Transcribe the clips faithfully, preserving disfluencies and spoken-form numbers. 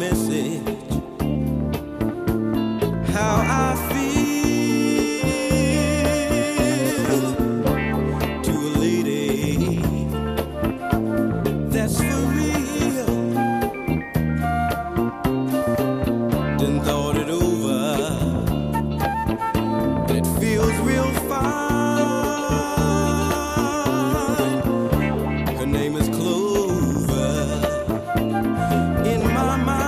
message how I feel to a lady that's for real. Then thought it over, and it feels real fine. Her name is Clover. In my mind,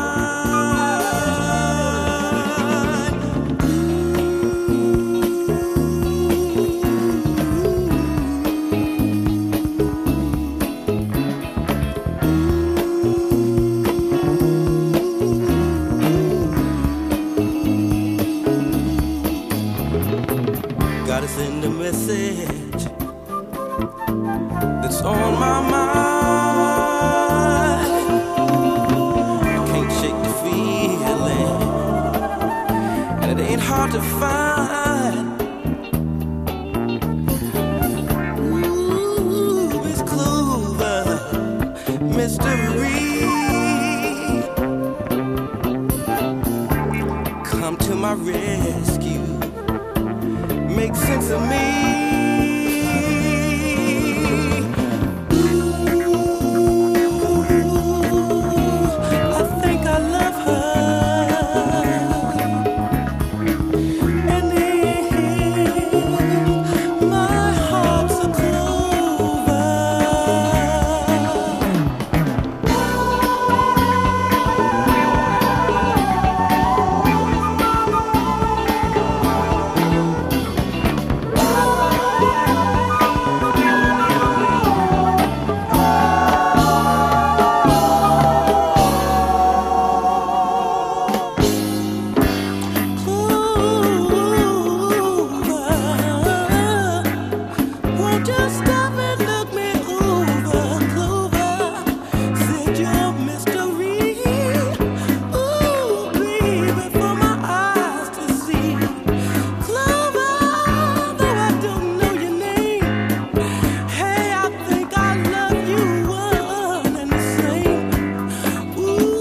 gotta send a message that's on my mind. I can't shake the feeling, and it ain't hard to find. Ooh, Miss Clover, mystery, come to my rescue. Make sense of me. Ooh, I think I love her. And in my heart's a clover. Just stop and look me over, Clover. Said you're mystery. Ooh, baby, for my eyes to see. Clover, though I don't know your name. Hey, I think I love you one and the same. Ooh,